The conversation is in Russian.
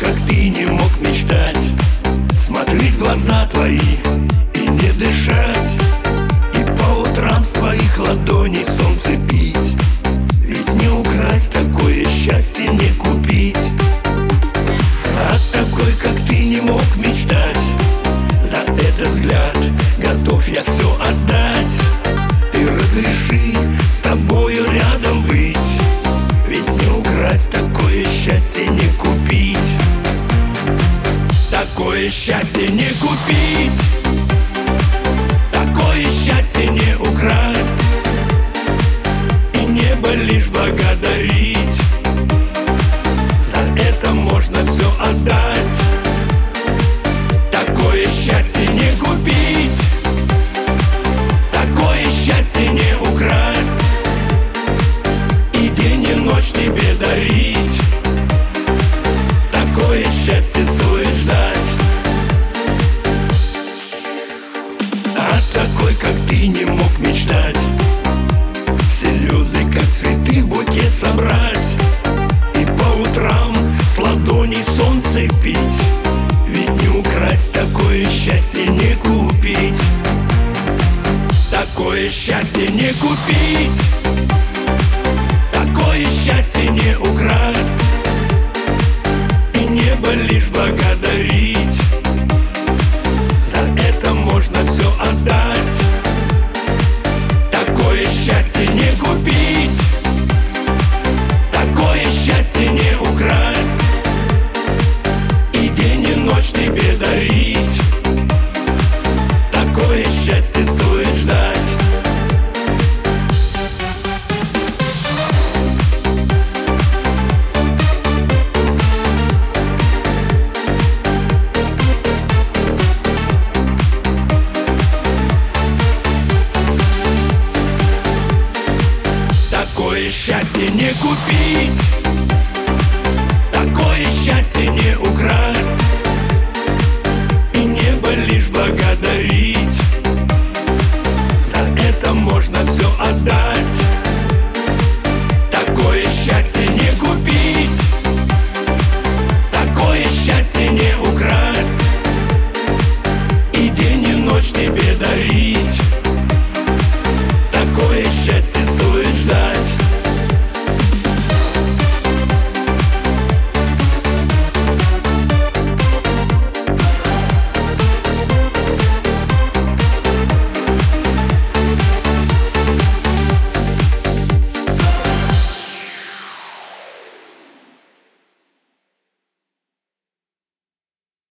как ты не мог мечтать, смотреть в глаза твои и не дышать, и по утрам с твоих ладоней солнце пить. Ведь не украсть такое счастье, не купить. А такой, как ты, не мог мечтать. За этот взгляд готов я все отдать. Ты разреши с тобою рядом быть, ведь не украсть такое счастье, не купить. Такое счастье не купить, такое счастье не украсть, и небо лишь благодарить. За это можно все отдать. Такое счастье не купить, такое счастье не украсть, и день и ночь тебе дарить. Такое счастье стоит ждать. А такой, как ты, не мог мечтать. Все звезды, как цветы, в букет собрать, и по утрам с ладоней солнце пить. Ведь не украсть такое счастье, не купить. Такое счастье не купить, такое счастье не украсть, и небо лишь благодарить. За это можно все отдать. Такое счастье не купить, такое счастье не украсть, и день и ночь тебе дарить. Такое счастье стоит ждать. Такое счастье не купить, такое счастье не украсть, и небо лишь благодарить. За это можно все отдать. Такое счастье не купить, такое счастье не украсть, и день и ночь тебе дарить.